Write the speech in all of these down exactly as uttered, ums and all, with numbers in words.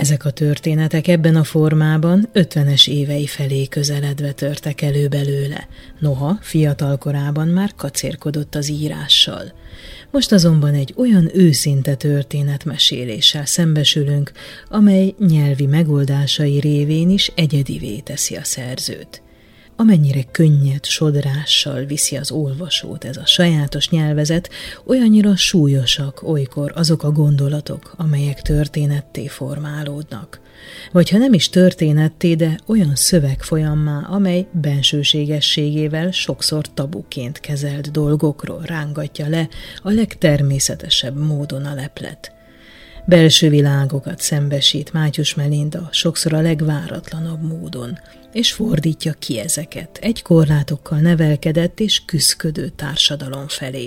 Ezek a történetek ebben a formában ötvenes évei felé közeledve törtek elő belőle, noha fiatal korában már kacérkodott az írással. Most azonban egy olyan őszinte történetmeséléssel szembesülünk, amely nyelvi megoldásai révén is egyedivé teszi a szerzőt. Amennyire könnyed sodrással viszi az olvasót ez a sajátos nyelvezet, olyannyira súlyosak olykor azok a gondolatok, amelyek történetté formálódnak. Vagy ha nem is történetté, de olyan szövegfolyammá, amely bensőségességével sokszor tabuként kezelt dolgokról rángatja le a legtermészetesebb módon a leplet. Belső világokat szembesít Mátyus Melinda sokszor a legváratlanabb módon, és fordítja ki ezeket egy korlátokkal nevelkedett és küszködő társadalom felé.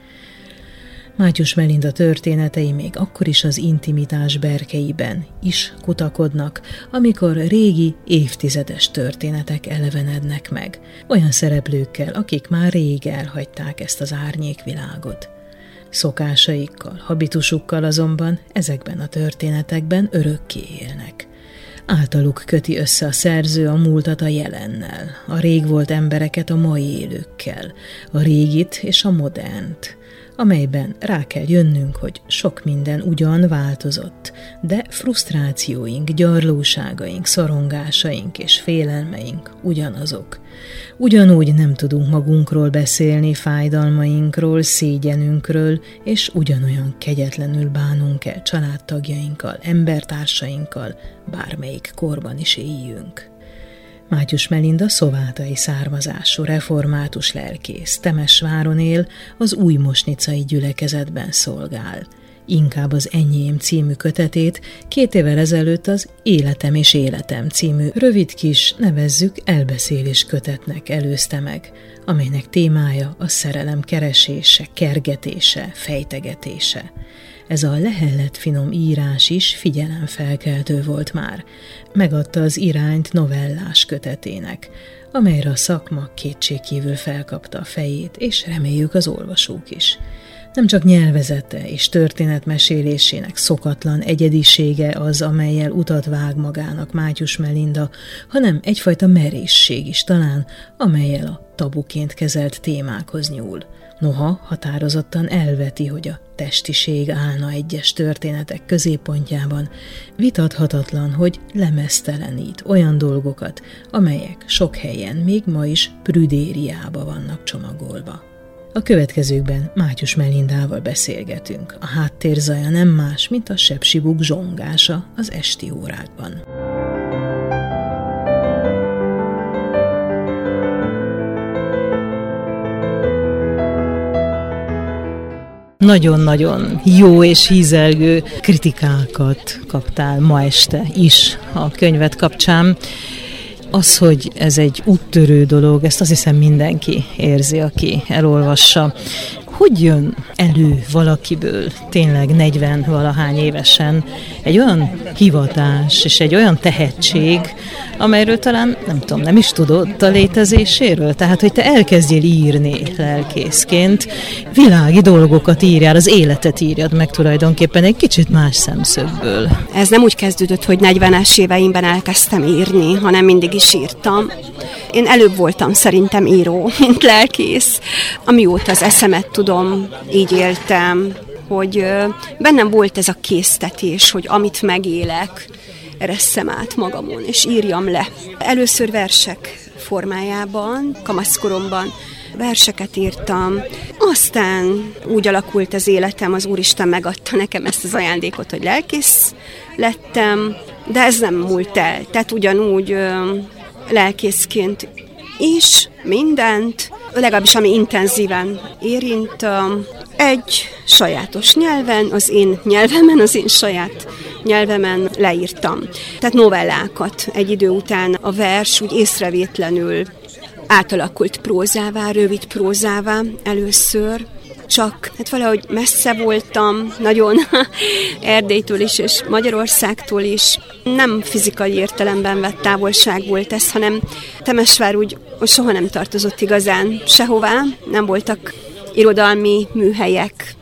Mátyus Melinda történetei még akkor is az intimitás berkeiben is kutakodnak, amikor régi, évtizedes történetek elevenednek meg, olyan szereplőkkel, akik már rég elhagyták ezt az árnyékvilágot. Szokásaikkal, habitusukkal azonban ezekben a történetekben örökké élnek. Általuk köti össze a szerző a múltat a jelennel, a rég volt embereket a mai élőkkel, a régit és a modernt, amelyben rá kell jönnünk, hogy sok minden ugyan változott, de frusztrációink, gyarlóságaink, szorongásaink és félelmeink ugyanazok. Ugyanúgy nem tudunk magunkról beszélni, fájdalmainkról, szégyenünkről, és ugyanolyan kegyetlenül bánunk el családtagjainkkal, embertársainkkal, bármelyik korban is éljünk. Mátyus Melinda szovátai származású református lelkész, Temesváron él, az újmosnicai gyülekezetben szolgál. Inkább az Enyém című kötetét két évvel ezelőtt az Életem és Életem című rövid kis, nevezzük elbeszélés kötetnek előzte meg, amelynek témája a szerelem keresése, kergetése, fejtegetése. Ez a lehellett finom írás is figyelemfelkeltő volt már. Megadta az irányt novellás kötetének, amelyre a szakma kétségkívül felkapta a fejét, és reméljük az olvasók is. Nem csak nyelvezete és történetmesélésének szokatlan egyedisége az, amellyel utat vág magának Mátyus Melinda, hanem egyfajta merészség is talán, amellyel a tabuként kezelt témákhoz nyúl. Noha határozottan elveti, hogy a testiség állna egyes történetek középpontjában, vitathatatlan, hogy lemeztelenít olyan dolgokat, amelyek sok helyen még ma is prüdériába vannak csomagolva. A következőkben Mátyus Melindával beszélgetünk. A háttérzaja nem más, mint a sepsibuk zsongása az esti órákban. Nagyon-nagyon jó és hízelgő kritikákat kaptál ma este is a könyved kapcsán. Az, hogy ez egy úttörő dolog, ezt azt hiszem mindenki érzi, aki elolvassa. Hogy jön elő valakiből tényleg negyven-valahány évesen egy olyan hivatás és egy olyan tehetség, amelyről talán, nem tudom, nem is tudod a létezéséről? Tehát, hogy te elkezdjél írni lelkészként, világi dolgokat írjál, az életet írjad meg tulajdonképpen egy kicsit más szemszögből. Ez nem úgy kezdődött, hogy negyvenes éveimben elkezdtem írni, hanem mindig is írtam. Én előbb voltam szerintem író, mint lelkész. Amióta az eszemet tudom, így éltem, hogy bennem volt ez a késztetés, hogy amit megélek, eresszem át magamon, és írjam le. Először versek formájában, kamaszkoromban verseket írtam, aztán úgy alakult az életem, az Úristen megadta nekem ezt az ajándékot, hogy lelkész lettem, de ez nem múlt el. Tehát ugyanúgy ö, lelkészként is mindent, legalábbis ami intenzíven érint, egy sajátos nyelven, az én nyelvemen, az én saját nyelvemen leírtam. Tehát novellákat egy idő után a vers úgy észrevétlenül átalakult prózává, rövid prózává először, csak hát valahogy messze voltam, nagyon Erdélytől is, és Magyarországtól is. Nem fizikai értelemben vett távolság volt ez, hanem Temesvár úgy soha nem tartozott igazán sehová, nem voltak irodalmi műhelyek,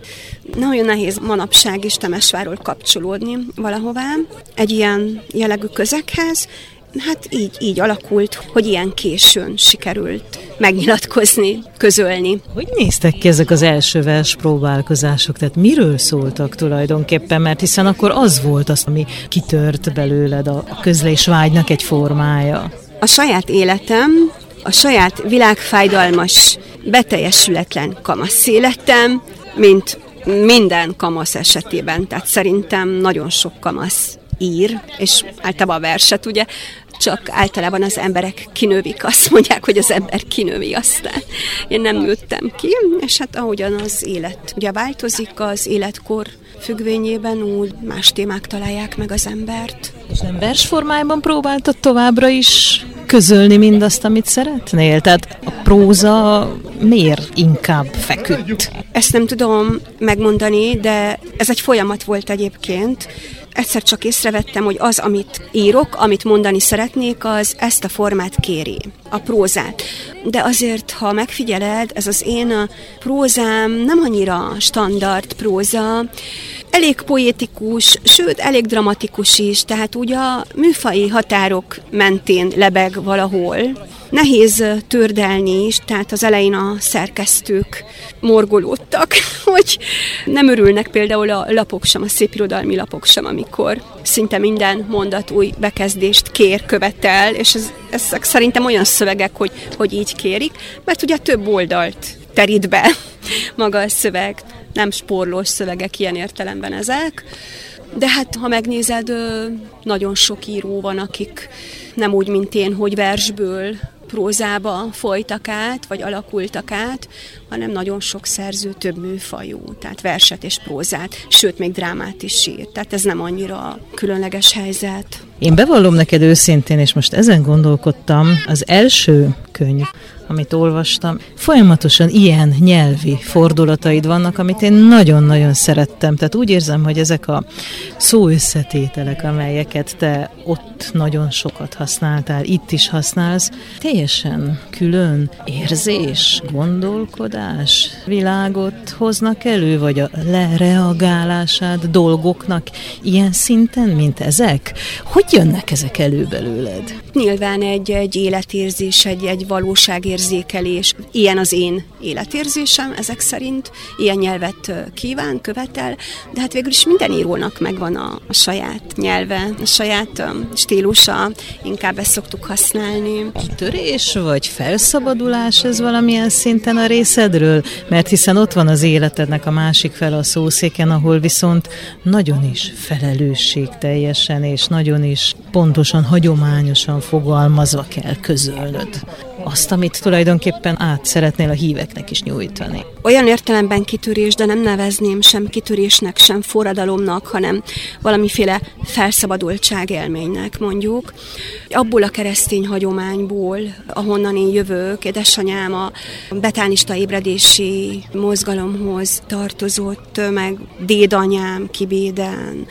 Nem olyan nehéz manapság is Temesvárról kapcsolódni valahová egy ilyen jellegű közeghez. Hát így, így alakult, hogy ilyen későn sikerült megnyilatkozni, közölni. Hogy néztek ki ezek az első verspróbálkozások? Tehát miről szóltak tulajdonképpen? Mert hiszen akkor az volt az, ami kitört belőled a közlésvágynak egy formája. A saját életem, a saját világfájdalmas, beteljesületlen kamasz életem, mint minden kamasz esetében. Tehát szerintem nagyon sok kamasz ír, és általában a verset, ugye, csak általában az emberek kinövik, azt mondják, hogy az ember kinövi aztán. Én nem nőttem ki, és hát ahogyan az élet ugye változik, az életkor függvényében úgy más témák találják meg az embert. És nem versformájában próbáltad továbbra is közölni mindazt, amit szeretnél? Tehát a próza miért inkább feküdt? Ezt nem tudom megmondani, de ez egy folyamat volt egyébként. Egyszer csak észrevettem, hogy az, amit írok, amit mondani szeretnék, az ezt a formát kéri, a prózát. De azért, ha megfigyeled, ez az én prózám nem annyira standard próza, elég poétikus, sőt, elég dramatikus is, tehát úgy a műfai határok mentén lebeg valahol. Nehéz tördelni is, tehát az elején a szerkesztők morgolódtak, hogy nem örülnek például a lapok sem, a szépirodalmi lapok sem, amikor szinte minden mondat új bekezdést kér, követel, és ez, ezek szerintem olyan szövegek, hogy, hogy így kérik, mert ugye több oldalt terít be maga a szöveg, nem spórolós szövegek ilyen értelemben ezek. De hát, ha megnézed, nagyon sok író van, akik nem úgy, mint én, hogy versből prózába folytak át, vagy alakultak át, hanem nagyon sok szerző több műfajú, tehát verset és prózát, sőt, még drámát is ír. Tehát ez nem annyira különleges helyzet. Én bevallom neked őszintén, és most ezen gondolkodtam, az első könyv, amit olvastam, folyamatosan ilyen nyelvi fordulataid vannak, amit én nagyon-nagyon szerettem. Tehát úgy érzem, hogy ezek a szóösszetételek, amelyeket te ott nagyon sokat használtál, itt is használsz, teljesen külön érzés, gondolkodás, világot hoznak elő, vagy a lereagálását dolgoknak ilyen szinten, mint ezek? Hogy jönnek ezek elő belőled? Nyilván egy, egy életérzés, egy, egy valóságérzékelés. Ilyen az én életérzésem ezek szerint. Ilyen nyelvet kíván, követel, de hát végül is minden írónak megvan a, a saját nyelve, a saját um, stílusa. Inkább ezt szoktuk használni. Törés vagy felszabadulás ez valamilyen szinten a részedről? Mert hiszen ott van az életednek a másik fele a szószéken, ahol viszont nagyon is felelősségteljesen és nagyon is pontosan, hagyományosan fogalmazva kell közölnöd azt, amit tulajdonképpen át szeretnél a híveknek is nyújtani. Olyan értelemben kitörés, de nem nevezném sem kitörésnek, sem forradalomnak, hanem valamiféle felszabadultság élménynek mondjuk. Abból a keresztény hagyományból, ahonnan én jövök, édesanyám a betánista ébredési mozgalomhoz tartozott, meg dédanyám Kibéden,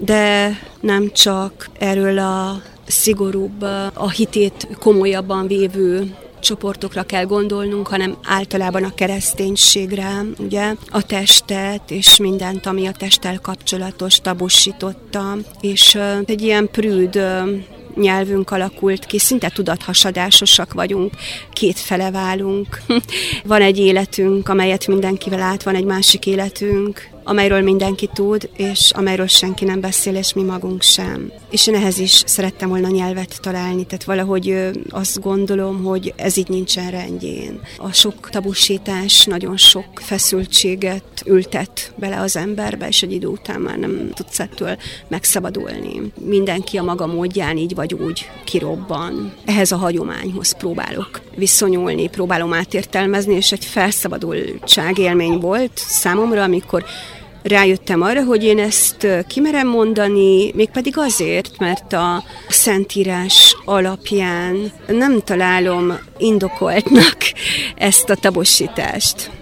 de nem csak erről a szigorúbb, a hitét komolyabban vévő csoportokra kell gondolnunk, hanem általában a kereszténységre, ugye, a testet és mindent, ami a testtel kapcsolatos tabusította, és egy ilyen prűd nyelvünk alakult ki, szinte tudathasadásosak vagyunk, kétfele válunk. Van egy életünk, amelyet mindenkivel át, van egy másik életünk, amelyről mindenki tud, és amelyről senki nem beszél, és mi magunk sem. És én ehhez is szerettem volna nyelvet találni, tehát valahogy azt gondolom, hogy ez így nincsen rendjén. A sok tabusítás nagyon sok feszültséget ültet bele az emberbe, és egy idő után már nem tudsz ettől megszabadulni. Mindenki a maga módján így vagy úgy kirobban. Ehhez a hagyományhoz próbálok viszonyulni, próbálom átértelmezni, és egy felszabadultság élmény volt számomra, amikor rájöttem arra, hogy én ezt kimerem mondani, mégpedig azért, mert a Szentírás alapján nem találom indokoltnak ezt a tabosítást.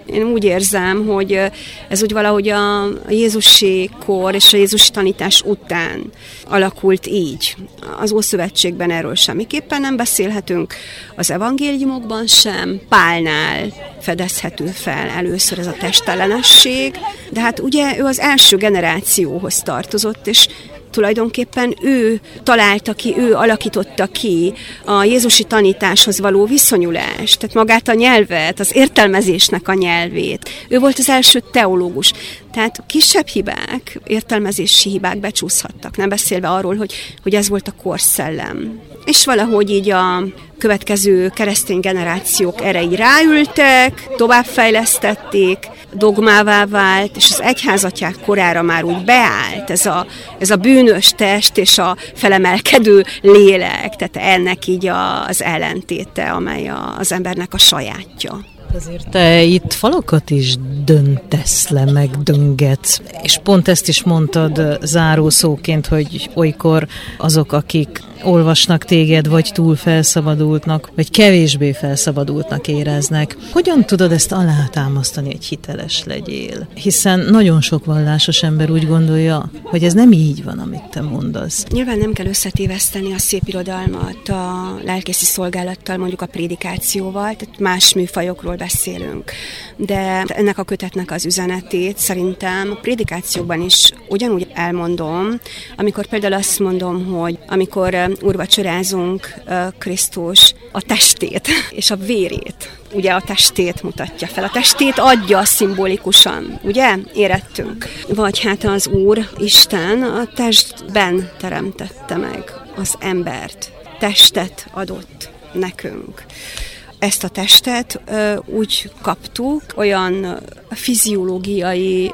Én úgy érzem, hogy ez úgy valahogy a Jézusi kor és a Jézusi tanítás után alakult így. Az Ószövetségben erről semmiképpen nem beszélhetünk, az evangéliumokban sem, Pálnál fedezhető fel először ez a testtelenesség, de hát ugye ő az első generációhoz tartozott, és tulajdonképpen ő találta ki, ő alakította ki a jézusi tanításhoz való viszonyulást, tehát magát a nyelvet, az értelmezésnek a nyelvét. Ő volt az első teológus. Tehát kisebb hibák, értelmezési hibák becsúszhattak, nem beszélve arról, hogy, hogy ez volt a korszellem. És valahogy így a következő keresztény generációk erre így ráültek, továbbfejlesztették, dogmává vált, és az egyházatják korára már úgy beállt ez a, ez a bűnös test és a felemelkedő lélek, tehát ennek így a, az ellentéte, amely a, az embernek a sajátja. Azért te itt falakat is döntesz le, meg döngetsz, és pont ezt is mondtad zárószóként, hogy olykor azok, akik olvasnak téged, vagy túl felszabadultnak, vagy kevésbé felszabadultnak éreznek. Hogyan tudod ezt alátámasztani, hogy hiteles legyél? Hiszen nagyon sok vallásos ember úgy gondolja, hogy ez nem így van, amit te mondasz. Nyilván nem kell összetéveszteni a szép irodalmat a lelkészi szolgálattal, mondjuk a prédikációval, tehát más műfajokról beszélünk. De ennek a kötetnek az üzenetét szerintem a prédikációban is ugyanúgy elmondom, amikor például azt mondom, hogy amikor úrvacsorázunk Krisztus a testét és a vérét. Ugye a testét mutatja fel. A testét adja szimbolikusan, ugye? Érettünk. Vagy hát az Úr, Isten a testben teremtette meg az embert. Testet adott nekünk. Ezt a testet ö, úgy kaptuk, olyan fiziológiai,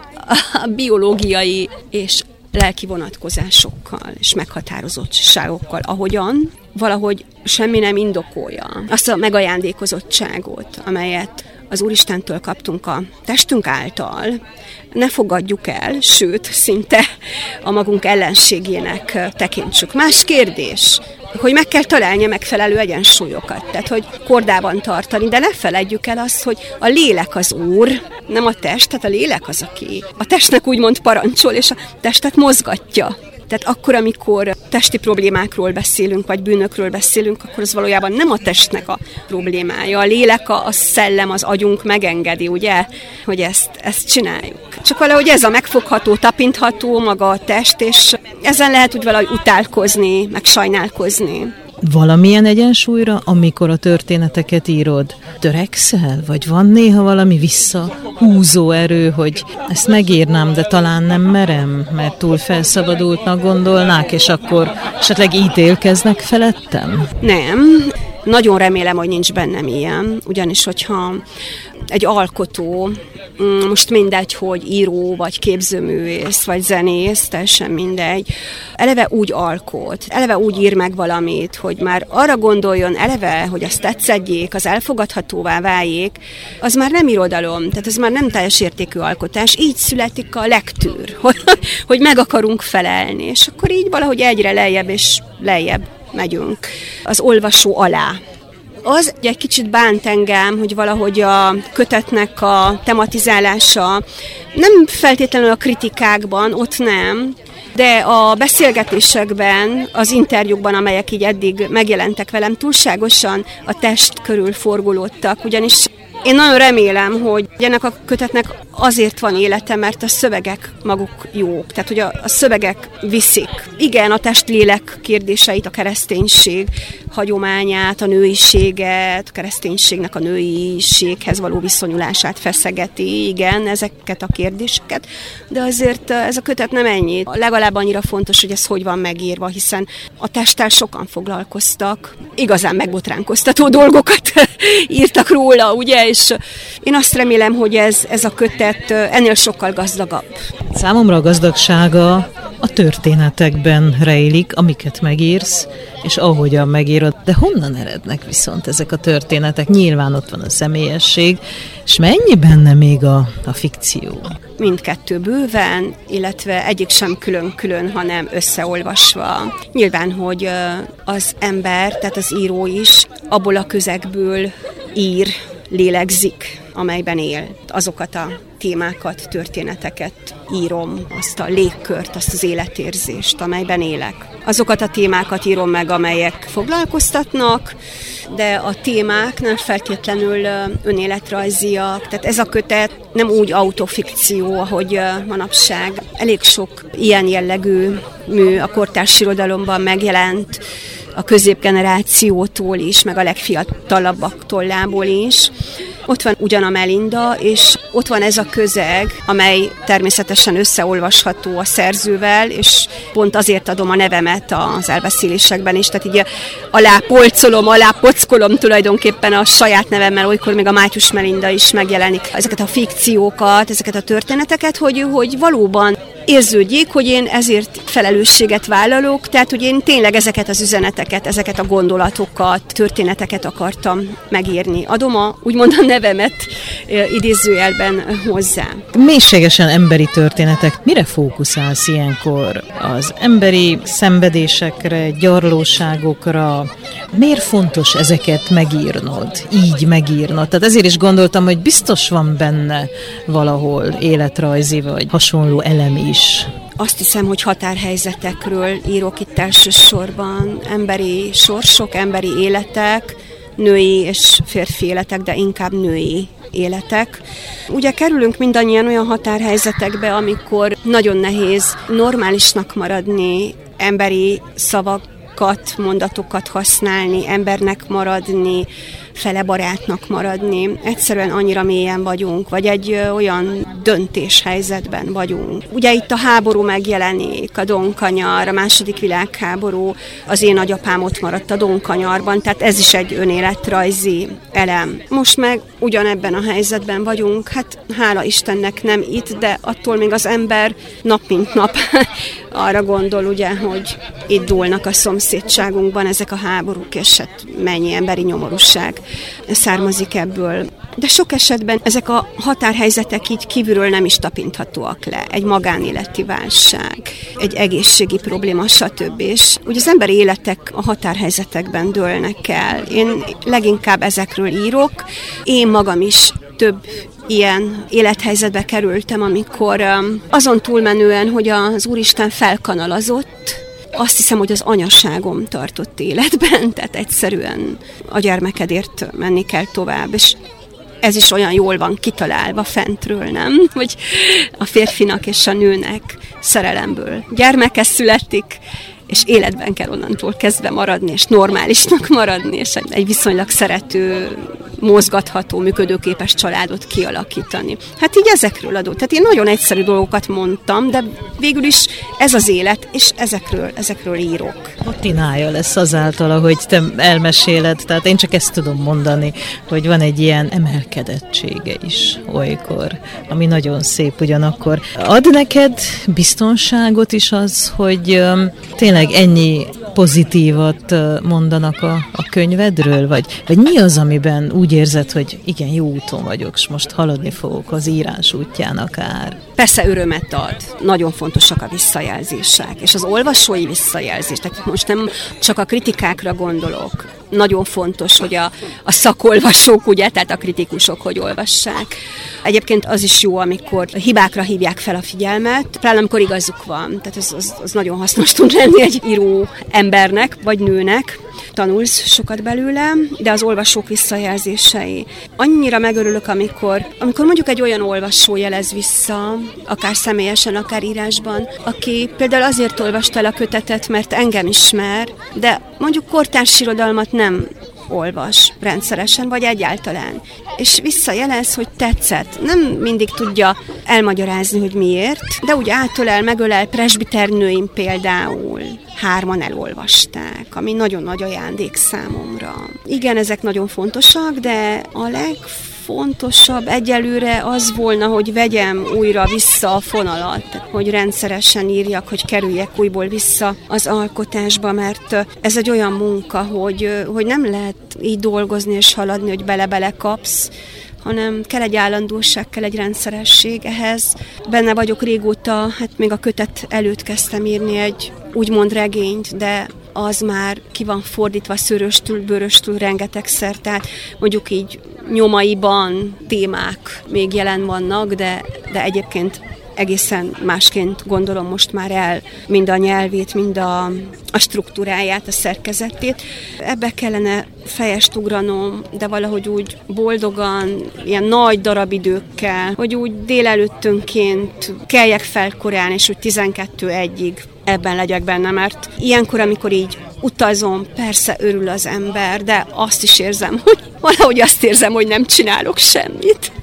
biológiai és lelki vonatkozásokkal és meghatározottságokkal, ahogyan valahogy semmi nem indokolja azt a megajándékozottságot, amelyet az Úristentől kaptunk a testünk által, ne fogadjuk el, sőt, szinte a magunk ellenségének tekintsük. Más kérdés, hogy meg kell találni a megfelelő egyensúlyokat, tehát hogy kordában tartani, de ne feledjük el azt, hogy a lélek az Úr, nem a test, tehát a lélek az, aki a testnek úgymond parancsol, és a testet mozgatja. Tehát akkor, amikor testi problémákról beszélünk, vagy bűnökről beszélünk, akkor az valójában nem a testnek a problémája. A lélek, a szellem, az agyunk megengedi, ugye, hogy ezt, ezt csináljuk. Csak valahogy ez a megfogható, tapintható maga a test, és ezen lehet úgy valahogy utálkozni, meg sajnálkozni. Valamilyen egyensúlyra, amikor a történeteket írod, törekszel? Vagy van néha valami visszahúzó erő, hogy ezt megírnám, de talán nem merem, mert túl felszabadultnak gondolnák, és akkor esetleg ítélkeznek felettem? Nem. Nagyon remélem, hogy nincs bennem ilyen, ugyanis hogyha egy alkotó, most mindegy, hogy író, vagy képzőművész, vagy zenész, teljesen mindegy, eleve úgy alkot, eleve úgy ír meg valamit, hogy már arra gondoljon eleve, hogy azt tetszedjék, az elfogadhatóvá váljék, az már nem irodalom, tehát ez már nem teljes értékű alkotás, így születik a lektűr, hogy, hogy meg akarunk felelni, és akkor így valahogy egyre lejjebb és lejjebb megyünk az olvasó alá. Az egy kicsit bánt engem, hogy valahogy a kötetnek a tematizálása nem feltétlenül a kritikákban, ott nem, de a beszélgetésekben, az interjúkban, amelyek így eddig megjelentek velem, túlságosan a test körül forgolódtak, ugyanis én nagyon remélem, hogy ennek a kötetnek azért van élete, mert a szövegek maguk jók, tehát hogy a, a szövegek viszik. Igen, a testlélek kérdéseit, a kereszténység hagyományát, a nőiséget, a kereszténységnek a nőiséghez való viszonyulását feszegeti, igen, ezeket a kérdéseket, de azért ez a kötet nem ennyi. Legalább annyira fontos, hogy ez hogy van megírva, hiszen a testtel sokan foglalkoztak, igazán megbotránkoztató dolgokat írtak róla, ugye, és én azt remélem, hogy ez, ez a kötet ennél sokkal gazdagabb. Számomra a gazdagsága a történetekben rejlik, amiket megírsz, és ahogyan megírod. De honnan erednek viszont ezek a történetek? Nyilván ott van a személyesség, és mennyi benne még a, a fikció? Mindkettő bőven, illetve egyik sem külön-külön, hanem összeolvasva. Nyilván, hogy az ember, tehát az író is abból a közegből ír, lélegzik. amelyben él. Azokat a témákat, történeteket írom, azt a légkört, azt az életérzést, amelyben élek. Azokat a témákat írom meg, amelyek foglalkoztatnak, de a témák nem feltétlenül önéletrajziak. Tehát ez a kötet nem úgy autofikció, ahogy manapság. Elég sok ilyen jellegű mű a kortárs irodalomban megjelent, a középgenerációtól is, meg a legfiatalabbak tollából is. Ott van ugyan a Melinda, és ott van ez a közeg, amely természetesen összeolvasható a szerzővel, és pont azért adom a nevemet az elbeszélésekben is, tehát így alá polcolom, alá pockolom tulajdonképpen a saját nevemmel, olykor még a Mátyus Melinda is megjelenik. Ezeket a fikciókat, ezeket a történeteket, hogy, hogy valóban érződjék, hogy én ezért felelősséget vállalok, tehát hogy én tényleg ezeket az üzeneteket, ezeket a gondolatokat, történeteket akartam megírni. Adom a, úgymond a nevemet idézőjelben hozzá. Mélységesen emberi történetek. Mire fókuszálsz ilyenkor? Az emberi szenvedésekre, gyarlóságokra? Miért fontos ezeket megírnod? Így megírnod? Tehát ezért is gondoltam, hogy biztos van benne valahol életrajzi vagy hasonló elem is. Azt hiszem, hogy határhelyzetekről írok itt elsősorban, emberi sorsok, emberi életek, női és férfi életek, de inkább női életek. Ugye kerülünk mindannyian olyan határhelyzetekbe, amikor nagyon nehéz normálisnak maradni, emberi szavakat, mondatokat használni, embernek maradni, fele barátnak maradni. Egyszerűen annyira mélyen vagyunk, vagy egy ö, olyan döntéshelyzetben vagyunk. Ugye itt a háború megjelenik, a Donkanyar, a második világháború, az én nagyapám ott maradt a Donkanyarban, tehát ez is egy önéletrajzi elem. Most meg ugyanebben a helyzetben vagyunk, hát hála Istennek nem itt, de attól még az ember nap mint nap arra gondol, ugye, hogy itt dúlnak a szomszédságunkban ezek a háborúk, és hát mennyi emberi nyomorúság származik ebből. De sok esetben ezek a határhelyzetek így kívülről nem is tapinthatóak le. Egy magánéleti válság, egy egészségi probléma, stb. És ugye az emberi életek a határhelyzetekben dőlnek el. Én leginkább ezekről írok. Én magam is több ilyen élethelyzetbe kerültem, amikor azon túlmenően, hogy az Úristen felkanalazott, azt hiszem, hogy az anyaságom tartott életben, tehát egyszerűen a gyermekedért menni kell tovább, és ez is olyan jól van kitalálva fentről, nem? Hogy a férfinak és a nőnek szerelemből gyermeke születik, és életben kell onnantól kezdve maradni, és normálisnak maradni, és egy viszonylag szerető, mozgatható, működőképes családot kialakítani. Hát így ezekről adott. Tehát én nagyon egyszerű dolgokat mondtam, de végül is ez az élet, és ezekről, ezekről írok. Patinája lesz azáltal, ahogy te elmeséled, tehát én csak ezt tudom mondani, hogy van egy ilyen emelkedettsége is olykor, ami nagyon szép ugyanakkor. Ad neked biztonságot is az, hogy um, tényleg ennyi pozitívat mondanak a, a könyvedről, vagy, vagy mi az, amiben úgy érzed, hogy igen, jó úton vagyok, és most haladni fogok az írás útján akár? Persze örömet ad. Nagyon fontosak a visszajelzések, és az olvasói visszajelzés. Tehát most nem csak a kritikákra gondolok. Nagyon fontos, hogy a, a szakolvasók, ugye, tehát a kritikusok, hogy olvassák. Egyébként az is jó, amikor hibákra hívják fel a figyelmet, pláne amikor igazuk van. Tehát az, az, az nagyon hasznos tud lenni egy író embernek, vagy nőnek. Tanulsz sokat belőle, de az olvasók visszajelzései. Annyira megörülök, amikor, amikor mondjuk egy olyan olvasó jelez vissza, akár személyesen, akár írásban, aki például azért olvasta el a kötetet, mert engem ismer, de mondjuk kortárs irodalmat nem olvas rendszeresen, vagy egyáltalán. És visszajelez, hogy tetszett. Nem mindig tudja elmagyarázni, hogy miért, de úgy átölel, megölel, presbiternőim például hárman elolvasták, ami nagyon nagy ajándék számomra. Igen, ezek nagyon fontosak, de a legfontosabb egyelőre az volna, hogy vegyem újra vissza a fonalat, hogy rendszeresen írjak, hogy kerüljek újból vissza az alkotásba, mert ez egy olyan munka, hogy, hogy nem lehet így dolgozni és haladni, hogy bele-bele kapsz, hanem kell egy állandóság, kell egy rendszeresség ehhez. Benne vagyok régóta, hát még a kötet előtt kezdtem írni egy úgymond regényt, de az már ki van fordítva szöröstül, bőröstül rengetegszer, tehát mondjuk így nyomaiban témák még jelen vannak, de, de egyébként egészen másként gondolom most már el mind a nyelvét, mind a, a struktúráját, a szerkezetét. Ebbe kellene fejest ugranom, de valahogy úgy boldogan, ilyen nagy darabidőkkel, hogy úgy délelőttönként keljek fel korán, és úgy tizenkettő egyig ebben legyek benne, mert ilyenkor, amikor így utazom, persze örül az ember, de azt is érzem, hogy valahogy azt érzem, hogy nem csinálok semmit.